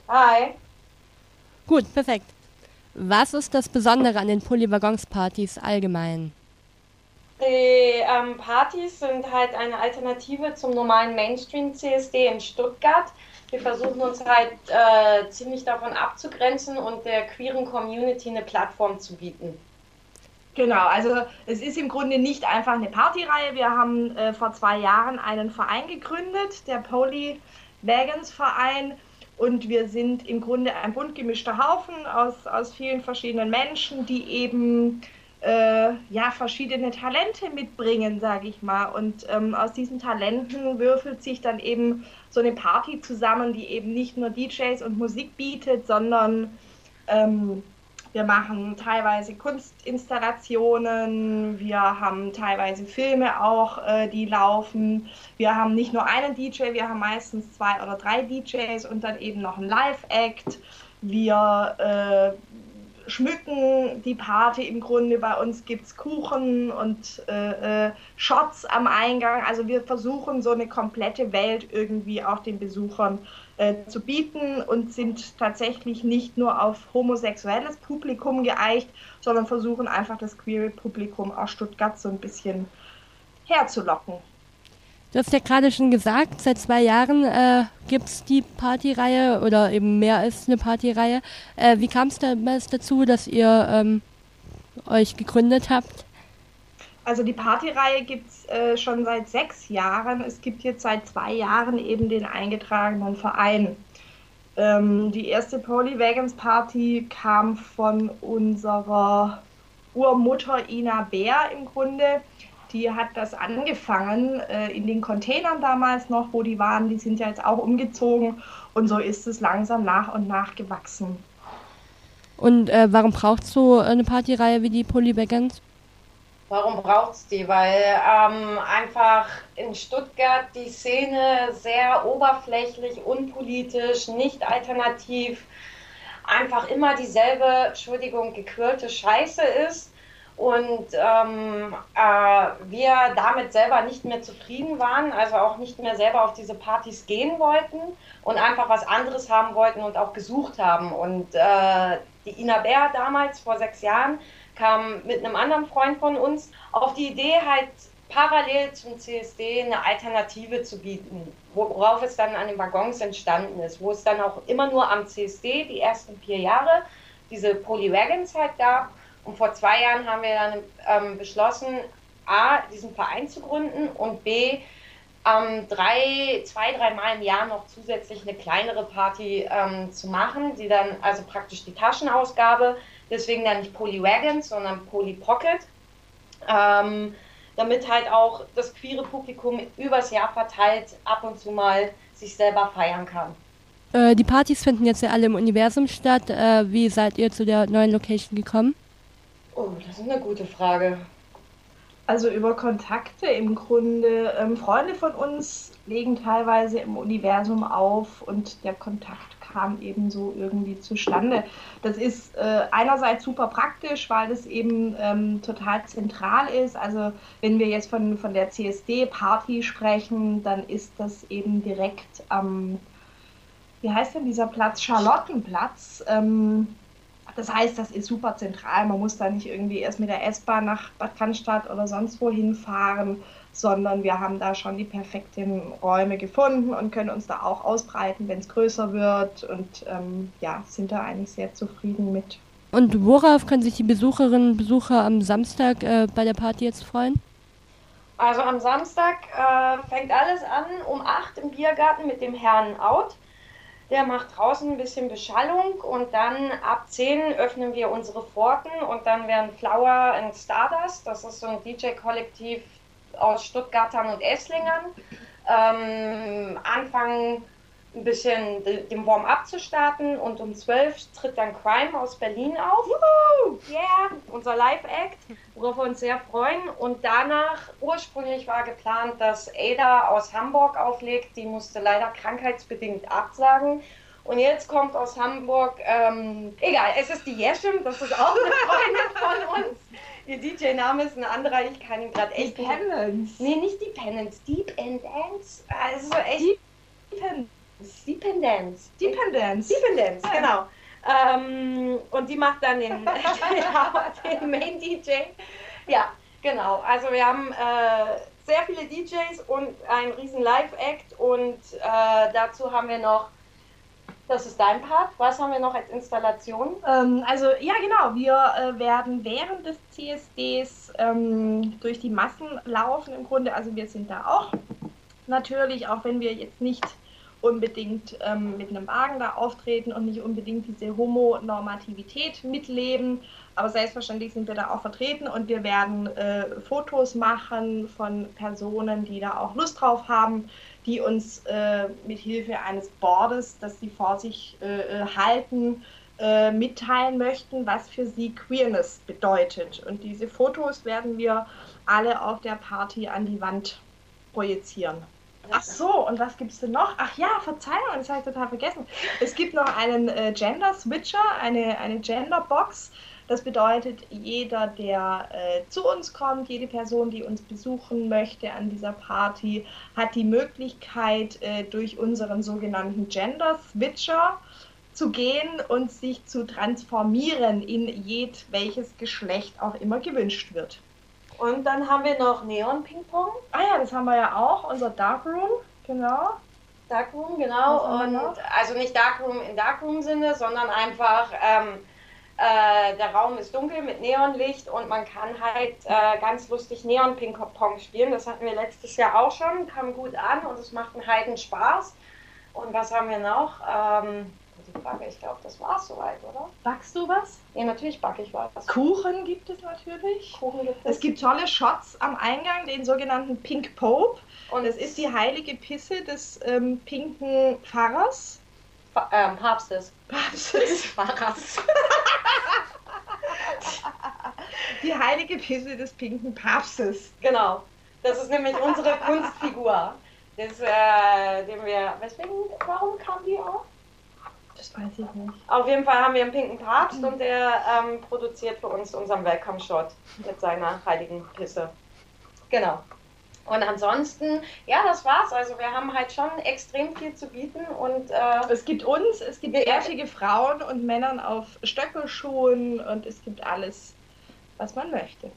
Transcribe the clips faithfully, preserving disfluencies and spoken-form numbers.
Hi. Gut, perfekt. Was ist das Besondere an den Polywaggons-Partys allgemein? Die ähm, Partys sind halt eine Alternative zum normalen Mainstream-C S D in Stuttgart. Wir versuchen uns halt äh, ziemlich davon abzugrenzen und der queeren Community eine Plattform zu bieten. Genau, also es ist im Grunde nicht einfach eine Partyreihe. Wir haben äh, vor zwei Jahren einen Verein gegründet, der Poly Vegans Verein. Und wir sind im Grunde ein bunt gemischter Haufen aus, aus vielen verschiedenen Menschen, die eben äh, ja, verschiedene Talente mitbringen, sage ich mal. Und ähm, aus diesen Talenten würfelt sich dann eben so eine Party zusammen, die eben nicht nur D Js und Musik bietet, sondern ähm, wir machen teilweise Kunstinstallationen, wir haben teilweise Filme auch, äh, die laufen. Wir haben nicht nur einen D J, wir haben meistens zwei oder drei D Js und dann eben noch einen Live-Act. Wir äh, schmücken die Party im Grunde. Bei uns gibt es Kuchen und äh, äh, Shots am Eingang. Also wir versuchen so eine komplette Welt irgendwie auch den Besuchern äh, zu bieten und sind tatsächlich nicht nur auf homosexuelles Publikum geeicht, sondern versuchen einfach das queere Publikum aus Stuttgart so ein bisschen herzulocken. Du hast ja gerade schon gesagt, seit zwei Jahren äh, gibt es die Partyreihe oder eben mehr als eine Partyreihe. Äh, wie kam es damals dazu, dass ihr ähm, euch gegründet habt? Also die Partyreihe gibt es äh, schon seit sechs Jahren. Es gibt jetzt seit zwei Jahren eben den eingetragenen Verein. Ähm, die erste Poly Vegans Party kam von unserer Urmutter Ina Bär im Grunde. Die hat das angefangen äh, in den Containern damals noch, wo die waren. Die sind ja jetzt auch umgezogen und so ist es langsam nach und nach gewachsen. Und äh, warum brauchst du eine Partyreihe wie die Poly Vegans? Warum braucht es die? Weil ähm, einfach in Stuttgart die Szene sehr oberflächlich, unpolitisch, nicht alternativ, einfach immer dieselbe, Entschuldigung, gequirlte Scheiße ist. Und ähm, äh, wir damit selber nicht mehr zufrieden waren, also auch nicht mehr selber auf diese Partys gehen wollten und einfach was anderes haben wollten und auch gesucht haben. Und äh, die Ina Bär damals, vor sechs Jahren, kam mit einem anderen Freund von uns auf die Idee, halt parallel zum C S D eine Alternative zu bieten, worauf es dann an den Waggons entstanden ist, wo es dann auch immer nur am C S D die ersten vier Jahre diese Poly Vegans halt gab. Und vor zwei Jahren haben wir dann ähm, beschlossen, A, diesen Verein zu gründen und B, ähm, drei, zwei, dreimal im Jahr noch zusätzlich eine kleinere Party ähm, zu machen, die dann, also praktisch die Taschenausgabe, deswegen dann nicht Poly Vegans, sondern Poly Pocket, ähm, damit halt auch das queere Publikum übers Jahr verteilt ab und zu mal sich selber feiern kann. Äh, die Partys finden jetzt ja alle im Universum statt. Äh, wie seid ihr zu der neuen Location gekommen? Oh, das ist eine gute Frage. Also über Kontakte im Grunde. Ähm, Freunde von uns legen teilweise im Universum auf und der Kontakt kam eben so irgendwie zustande. Das ist äh, einerseits super praktisch, weil das eben ähm, total zentral ist. Also wenn wir jetzt von, von der C S D-Party sprechen, dann ist das eben direkt am, wie heißt denn dieser Platz? Charlottenplatz. Ähm, Das heißt, das ist super zentral. Man muss da nicht irgendwie erst mit der S-Bahn nach Bad Cannstatt oder sonst wo hinfahren, sondern wir haben da schon die perfekten Räume gefunden und können uns da auch ausbreiten, wenn es größer wird. Und ähm, ja, sind da eigentlich sehr zufrieden mit. Und worauf können sich die Besucherinnen und Besucher am Samstag äh, bei der Party jetzt freuen? Also am Samstag äh, fängt alles an um acht im Biergarten mit dem Herrn Out. Der macht draußen ein bisschen Beschallung und dann ab zehn öffnen wir unsere Pforten und dann werden Flower and Stardust, das ist so ein D J-Kollektiv aus Stuttgartern und Esslingern, ähm, anfangen ein bisschen den Warm-up zu starten und um zwölf tritt dann Crime aus Berlin auf. Woohoo! Yeah! Unser Live-Act, worauf wir uns sehr freuen. Und danach, ursprünglich war geplant, dass Ada aus Hamburg auflegt. Die musste leider krankheitsbedingt absagen. Und jetzt kommt aus Hamburg, ähm, egal, es ist die Yeshim, das ist auch eine Freundin von uns. Ihr D J-Name ist ein anderer, ich kann ihn gerade echt... Dependence. Nee, nicht Dependence, Deep and Dance. Also echt... Dependence. Dependence. Dependence. Dependence, ja. Genau. Ähm, und die macht dann den, den Main D J. Ja, genau. Also wir haben äh, sehr viele D Js und einen riesen Live-Act und äh, dazu haben wir noch, das ist dein Part, was haben wir noch als Installation? Ähm, also ja genau, wir äh, werden während des C S Ds ähm, durch die Massen laufen im Grunde, also wir sind da auch natürlich, auch wenn wir jetzt nicht unbedingt ähm, mit einem Wagen da auftreten und nicht unbedingt diese Homonormativität mitleben, aber selbstverständlich sind wir da auch vertreten und wir werden äh, Fotos machen von Personen, die da auch Lust drauf haben, die uns äh, mit Hilfe eines Boardes, das sie vor sich äh, halten, äh, mitteilen möchten, was für sie Queerness bedeutet. Und diese Fotos werden wir alle auf der Party an die Wand projizieren. Ach so, und was gibt es denn noch? Ach ja, Verzeihung, das habe ich total vergessen. Es gibt noch einen äh, Gender-Switcher, eine, eine Gender-Box. Das bedeutet, jeder, der äh, zu uns kommt, jede Person, die uns besuchen möchte an dieser Party, hat die Möglichkeit, äh, durch unseren sogenannten Gender-Switcher zu gehen und sich zu transformieren in jedwelches Geschlecht auch immer gewünscht wird. Und dann haben wir noch Neon Ping Pong. Ah ja, das haben wir ja auch, unser Darkroom, genau. Darkroom, genau. Und also nicht Darkroom im Darkroom-Sinne, sondern einfach ähm, äh, der Raum ist dunkel mit Neonlicht und man kann halt äh, ganz lustig Neon Ping Pong spielen. Das hatten wir letztes Jahr auch schon, kam gut an und es macht einen heiden Spaß. Und was haben wir noch? Ähm, die Frage, ich glaube, das war's soweit, oder? Backst du was? Ja, natürlich backe ich was. Kuchen gibt es natürlich. Kuchen gibt es. Es gibt tolle Shots am Eingang, den sogenannten Pink Pope. Und das ist die heilige Pisse des ähm, pinken Pfarrers. Pa ähm, Papstes. Papstes. Pfarrers. Die heilige Pisse des pinken Papstes. Genau. Das ist nämlich unsere Kunstfigur. Das, äh, den wir, weswegen, warum kam die auch? Das weiß ich nicht. Auf jeden Fall haben wir einen pinken Papst und der ähm, produziert für uns unseren Welcome-Shot mit seiner heiligen Pisse. Genau. Und ansonsten, ja, das war's. Also wir haben halt schon extrem viel zu bieten und äh, es gibt uns, es gibt bärtige Frauen und Männern auf Stöckelschuhen und es gibt alles, was man möchte.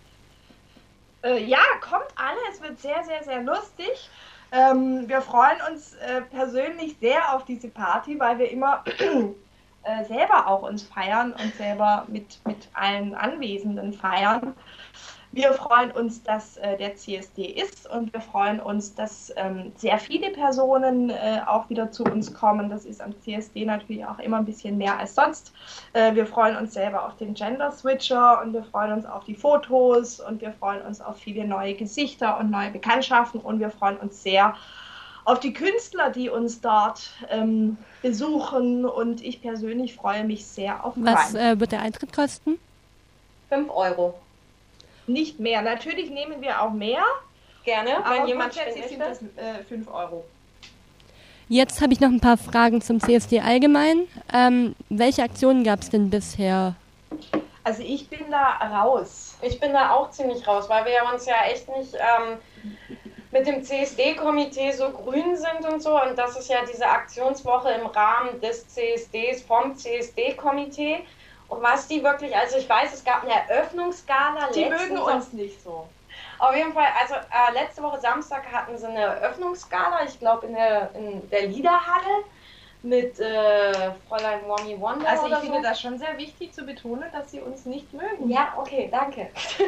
Äh, ja, kommt alle, es wird sehr, sehr, sehr lustig. Ähm, wir freuen uns äh, persönlich sehr auf diese Party, weil wir immer äh, selber auch uns feiern und selber mit, mit allen Anwesenden feiern. Wir freuen uns, dass äh, der C S D ist und wir freuen uns, dass ähm, sehr viele Personen äh, auch wieder zu uns kommen. Das ist am C S D natürlich auch immer ein bisschen mehr als sonst. Äh, wir freuen uns selber auf den Gender Switcher und wir freuen uns auf die Fotos und wir freuen uns auf viele neue Gesichter und neue Bekanntschaften und wir freuen uns sehr auf die Künstler, die uns dort ähm, besuchen und ich persönlich freue mich sehr auf Prime. Was äh, wird der Eintritt kosten? fünf Euro. Nicht mehr. Natürlich nehmen wir auch mehr. Gerne, aber wenn jemand grundsätzlich sind das äh, fünf Euro. Jetzt habe ich noch ein paar Fragen zum C S D allgemein. Ähm, welche Aktionen gab es denn bisher? Also ich bin da raus. Ich bin da auch ziemlich raus, weil wir uns ja echt nicht ähm, mit dem C S D-Komitee so grün sind und so. Und das ist ja diese Aktionswoche im Rahmen des C S Ds vom C S D-Komitee. Und was die wirklich, also ich weiß, es gab eine Eröffnungsgala. Die mögen uns nicht so. Auf jeden Fall, also äh, letzte Woche Samstag hatten sie eine Eröffnungsgala, ich glaube in der, in der Liederhalle mit äh, Fräulein Wonny Wonder. Also ich oder finde so. das schon sehr wichtig zu betonen, dass sie uns nicht mögen. Ja, okay, danke.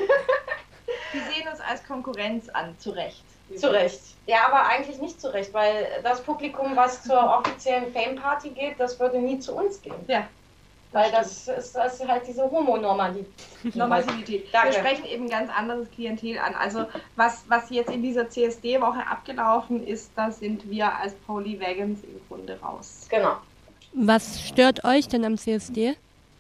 Die sehen uns als Konkurrenz an, zu Recht. Zu Recht. Ja, aber eigentlich nicht zu Recht, weil das Publikum, was zur offiziellen Fame-Party geht, das würde nie zu uns gehen. Ja. Weil das ist, das ist halt diese Homonormativität. Normativität. Wir sprechen eben ein ganz anderes Klientel an. Also was, was jetzt in dieser C S D-Woche abgelaufen ist, da sind wir als Poly-Vegans im Grunde raus. Genau. Was stört euch denn am C S D?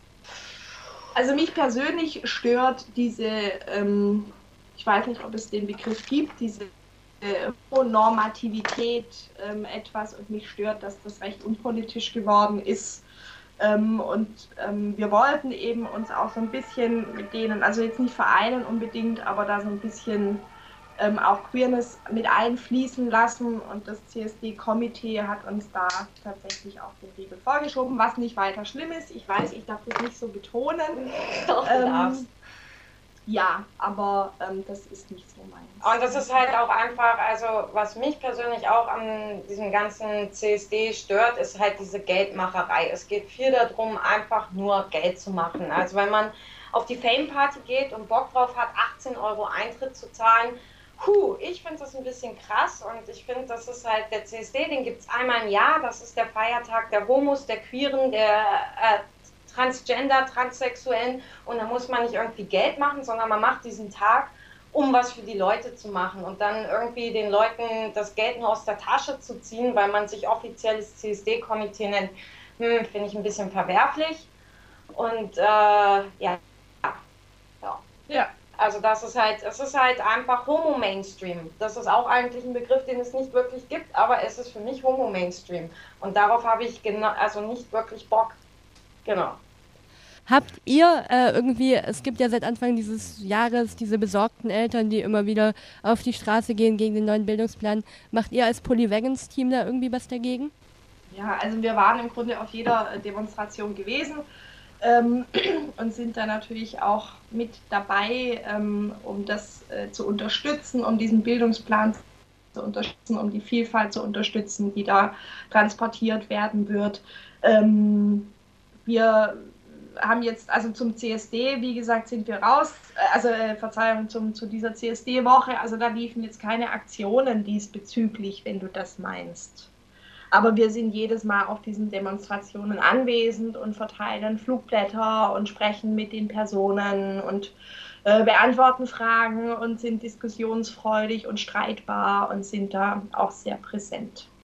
Also mich persönlich stört diese, ähm, ich weiß nicht, ob es den Begriff gibt, diese äh, Normativität ähm, etwas und mich stört, dass das recht unpolitisch geworden ist. Ähm, und ähm, wir wollten eben uns auch so ein bisschen mit denen, also jetzt nicht vereinen unbedingt, aber da so ein bisschen ähm, auch Queerness mit einfließen lassen und das C S D-Komitee hat uns da tatsächlich auch den Riegel vorgeschoben, was nicht weiter schlimm ist. Ich weiß, ich darf das nicht so betonen. Doch, ähm, ja, aber ähm, das ist nicht so meins. Und das ist halt auch einfach, also was mich persönlich auch an diesem ganzen C S D stört, ist halt diese Geldmacherei. Es geht viel darum, einfach nur Geld zu machen. Also wenn man auf die Fame-Party geht und Bock drauf hat, achtzehn Euro Eintritt zu zahlen, Puh, ich finde das ein bisschen krass und ich finde, das ist halt der C S D, den gibt es einmal im Jahr, das ist der Feiertag der Homos, der Queeren, der äh, Transgender, Transsexuellen und da muss man nicht irgendwie Geld machen, sondern man macht diesen Tag, um was für die Leute zu machen und dann irgendwie den Leuten das Geld nur aus der Tasche zu ziehen, weil man sich offizielles C S D-Komitee nennt, hm, finde ich ein bisschen verwerflich und äh, ja, ja. Ja. Also das ist halt, es ist halt einfach Homo-Mainstream. Das ist auch eigentlich ein Begriff, den es nicht wirklich gibt, aber es ist für mich Homo-Mainstream. Und darauf habe ich genau, also nicht wirklich Bock. Genau. Habt ihr äh, irgendwie, es gibt ja seit Anfang dieses Jahres diese besorgten Eltern, die immer wieder auf die Straße gehen gegen den neuen Bildungsplan. Macht ihr als Poly-Vegans-Team da irgendwie was dagegen? Ja, also wir waren im Grunde auf jeder Demonstration gewesen. Ähm, und sind da natürlich auch mit dabei, ähm, um das äh, zu unterstützen, um diesen Bildungsplan zu unterstützen, um die Vielfalt zu unterstützen, die da transportiert werden wird. Ähm, wir haben jetzt, also zum C S D, wie gesagt, sind wir raus, äh, also äh, Verzeihung, zum, zu dieser C S D-Woche, also da liefen jetzt keine Aktionen diesbezüglich, wenn du das meinst. Aber wir sind jedes Mal auf diesen Demonstrationen anwesend und verteilen Flugblätter und sprechen mit den Personen und äh, beantworten Fragen und sind diskussionsfreudig und streitbar und sind da auch sehr präsent.